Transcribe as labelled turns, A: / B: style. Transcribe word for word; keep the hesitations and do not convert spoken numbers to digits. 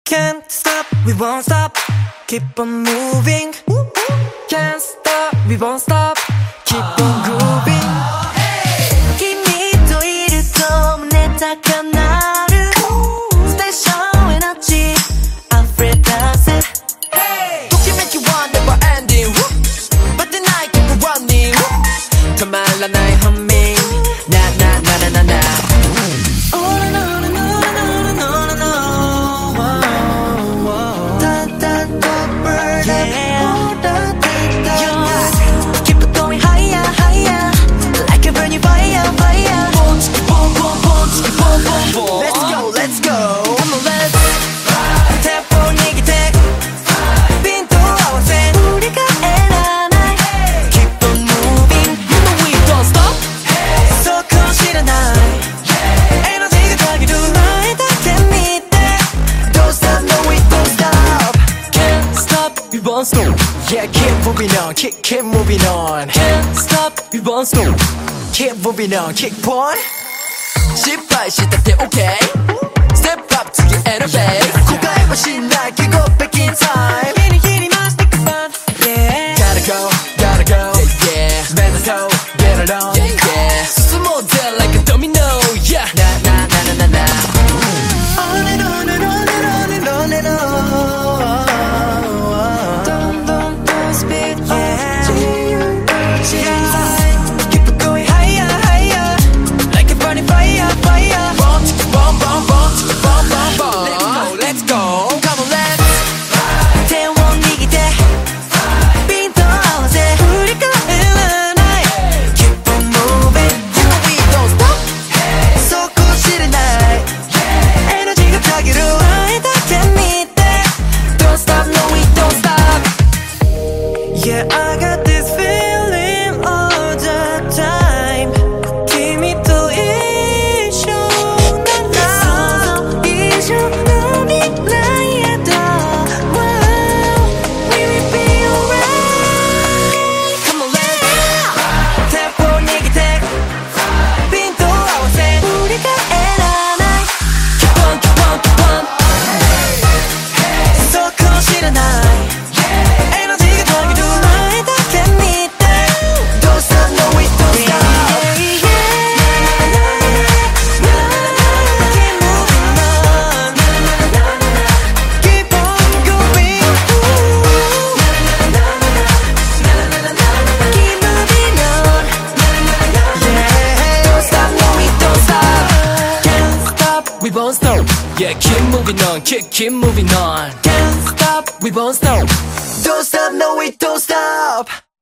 A: Can't stop, we won't stop. Keep on moving. Can't stop, we won't stop. Keep on grooving. 君といると胸高鳴る。ステーションエナジー溢れ出せ。ときめきは never ending. But the night keep running. 止まらない humming. Na na na na na na. Yeah, keep moving on, keep, keep moving on. Can't stop, we won't stop. Keep moving on, keep on.失敗したって OK. Step up to the elevate. 後悔はしない、keep go back in time. Yeah. Gotta go, gotta go. Yeah, yeah. Man, let's go, get it on. Yeah, yeah. 進もうぜ like a domino. Yeah. Na na na na na na. On and on and on and on and on and on. Yeah, I got this feeling all the time. 君と一緒なら一緒の未来へと Wow, we will be alright. Come on, let's go. テンポ握ってピント合わせ振り返らない Keep on, keep on, keep on. そこ知らないWe won't stop. Yeah, keep moving on, keep, keep moving on. Can't stop, we won't stop. Don't stop, no we don't stop.